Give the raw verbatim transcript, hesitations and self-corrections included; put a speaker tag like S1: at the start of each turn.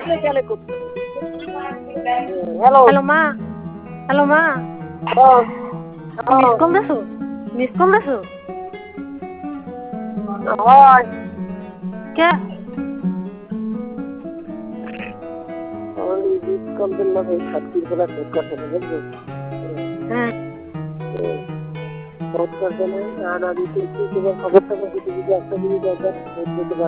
S1: hello
S2: hello মা hello মা miss call দিছো মিস কল দিছো
S1: হয়
S2: কে
S1: কল দিলাম এই সাতটির বেলা ফোন করতে বুঝলি
S2: হ্যাঁ
S1: ফোন করতে না না দিতে তোমার খবর টবর দিতে যদি একটা দিদি দরকার